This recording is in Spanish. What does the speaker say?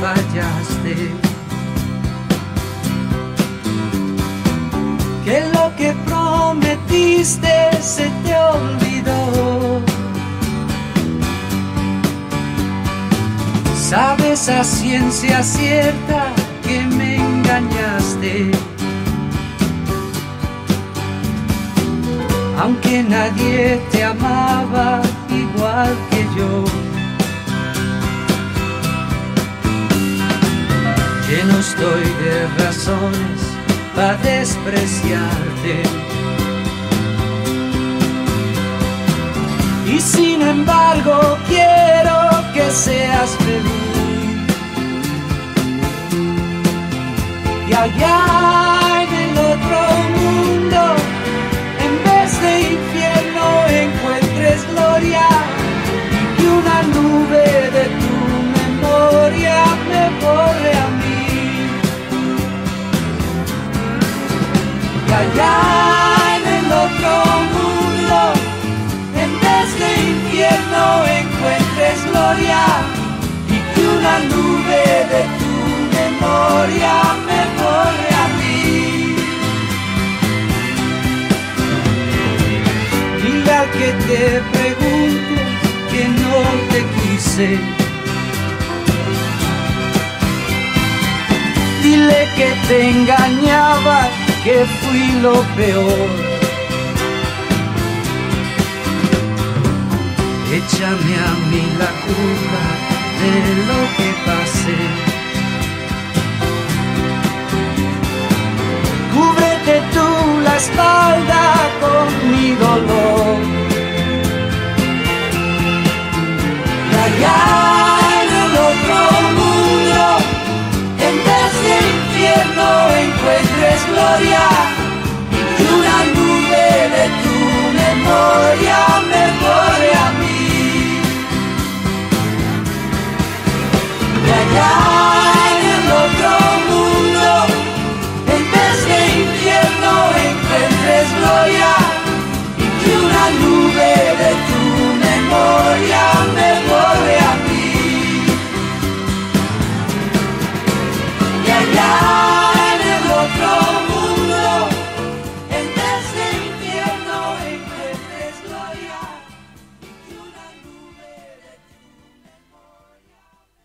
fallaste, que lo que prometiste se te olvidó. Sabes a ciencia cierta que me engañaste, aunque nadie te amaba igual que yo. Lleno estoy de razones para despreciarte, y sin embargo quiero que seas feliz. Y allá en el otro mundo, en vez de infierno encuentres gloria, y que una nube de tu memoria me borre a mí. Y allá en el otro mundo, en vez de infierno encuentres gloria, y que una nube de tu memoria me borre a mí. Dile al que te pregunte que no te quise, dile que te engañaba, que fui lo peor. Échame a mí la culpa de lo que pasé.